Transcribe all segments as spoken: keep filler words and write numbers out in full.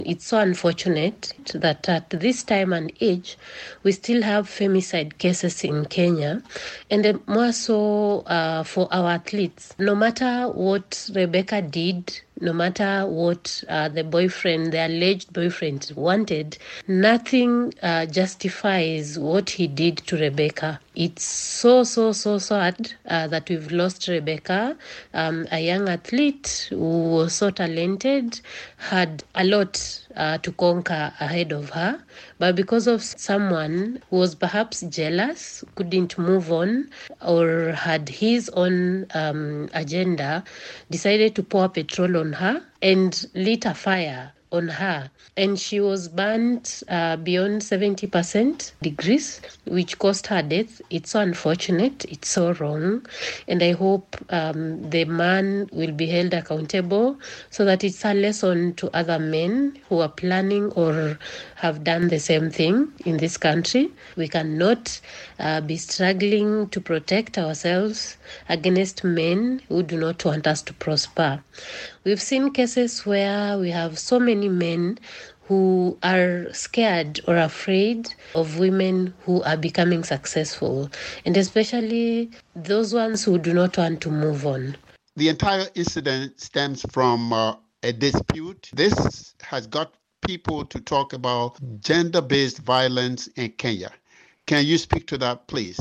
It's so unfortunate that at this time and age, we still have femicide cases in Kenya, and more so uh, for our athletes. No matter what Rebecca did, no matter what uh, the boyfriend, the alleged boyfriend wanted, nothing uh, justifies what he did to Rebecca. It's so, so, so sad uh, that we've lost Rebecca, um, a young athlete who was so talented, had a lot uh, to conquer ahead of her. But because of someone who was perhaps jealous, couldn't move on, or had his own um, agenda, decided to pour petrol on her and lit a fire on her, and she was burnt uh, beyond seventy percent degrees, which caused her death. It's so unfortunate, it's so wrong, and I hope um, the man will be held accountable so that it's a lesson to other men who are planning or have done the same thing in this country. We cannot uh, be struggling to protect ourselves against men who do not want us to prosper. We've seen cases where we have so many men who are scared or afraid of women who are becoming successful, and especially those ones who do not want to move on. The entire incident stems from uh, a dispute. This has got people to talk about gender-based violence in Kenya. Can you speak to that, please?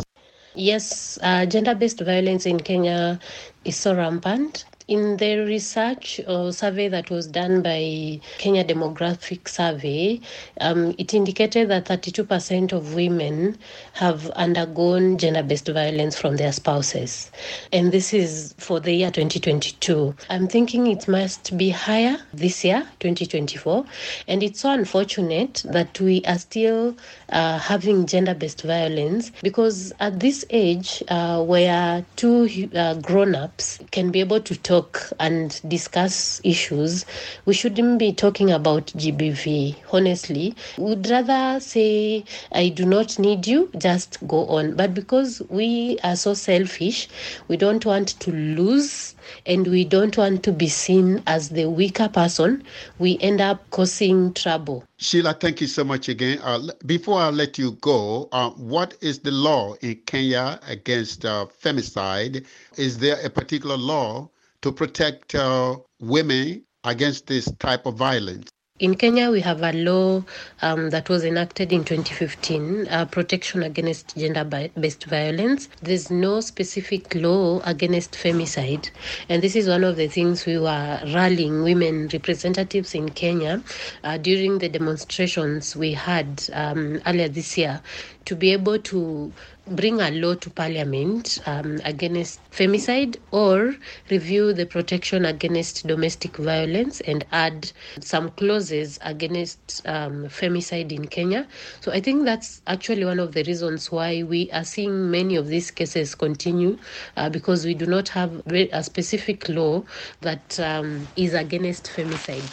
Yes, uh, gender-based violence in Kenya is so rampant. In the research or survey that was done by Kenya Demographic Survey, um, it indicated that thirty-two percent of women have undergone gender-based violence from their spouses. And this is for the year twenty twenty-two. I'm thinking it must be higher this year, twenty twenty-four. And it's so unfortunate that we are still uh, having gender-based violence, because at this age, uh, where two uh, grown-ups can be able to talk and discuss issues, we shouldn't be talking about G B V. Honestly, we'd rather say, I do not need you, just go on. But because we are so selfish, we don't want to lose, and we don't want to be seen as the weaker person, we end up causing trouble. Sheila, thank you so much again. Uh, before I let you go, uh, what is the law in Kenya against uh, femicide? Is there a particular law to protect uh, women against this type of violence? In Kenya, we have a law um, that was enacted in twenty fifteen, uh, Protection Against Gender-Based Violence. There's no specific law against femicide. And this is one of the things we were rallying women representatives in Kenya uh, during the demonstrations we had um, earlier this year, to be able to bring a law to parliament um, against femicide, or review the protection against domestic violence and add some clauses against um, femicide in Kenya. So I think that's actually one of the reasons why we are seeing many of these cases continue, uh, because we do not have a specific law that um, is against femicide.